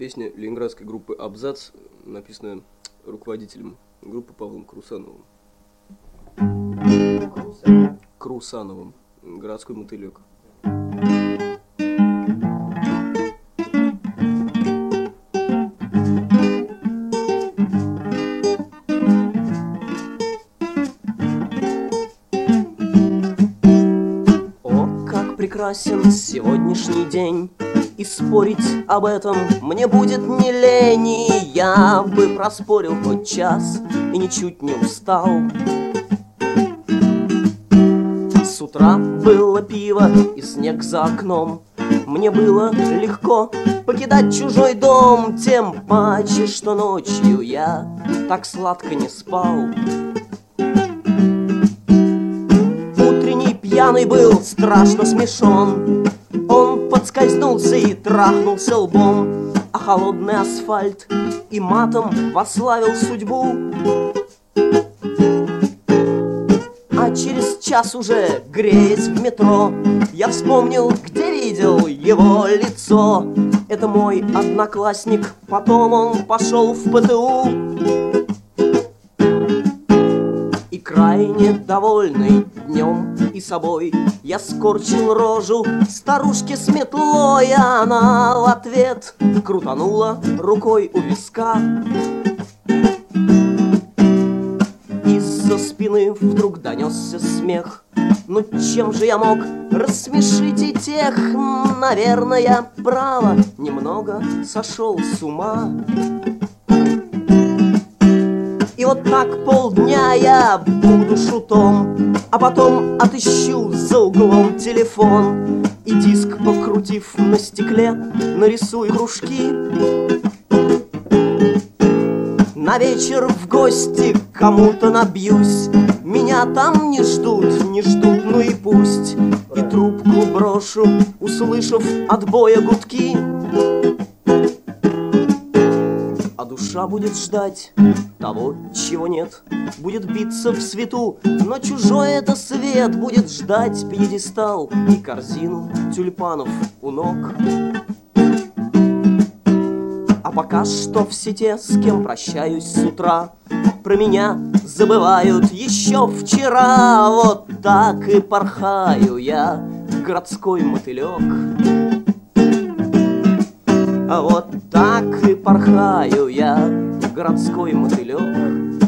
Песня ленинградской группы «Абзац», написанная руководителем группы Павлом Крусановым. Крусановым. «Городской мотылек». Прекрасен сегодняшний день, и спорить об этом мне будет не лень. И я бы проспорил хоть час и ничуть не устал. С утра было пиво и снег за окном. Мне было легко покидать чужой дом, тем паче, что ночью я так сладко не спал. Пьяный был, страшно смешон. Он подскользнулся и трахнулся лбом а холодный асфальт и матом восславил судьбу. А через час уже, греясь в метро, я вспомнил, где видел его лицо. Это мой одноклассник, потом он пошел в ПТУ. И крайне довольный днем и собой я скорчил рожу старушке с метлой, а она в ответ крутанула рукой у виска. Из-за спины вдруг донесся смех. Ну чем же я мог рассмешить и тех? Наверное, право, немного сошел с ума. И вот так полдня я буду шутом, а потом отыщу за углом телефон и диск, покрутив на стекле, нарисую кружки. На вечер в гости кому-то набьюсь, меня там не ждут, ну и пусть. И трубку брошу, услышав от боя гудки. А душа будет ждать того, чего нет, будет биться в свету, но чужой это свет. Будет ждать пьедестал и корзину тюльпанов у ног. А пока что все те, с кем прощаюсь с утра, про меня забывают еще вчера. Вот так и порхаю я, городской мотылек. А вот так и порхаю я, городской мотылек.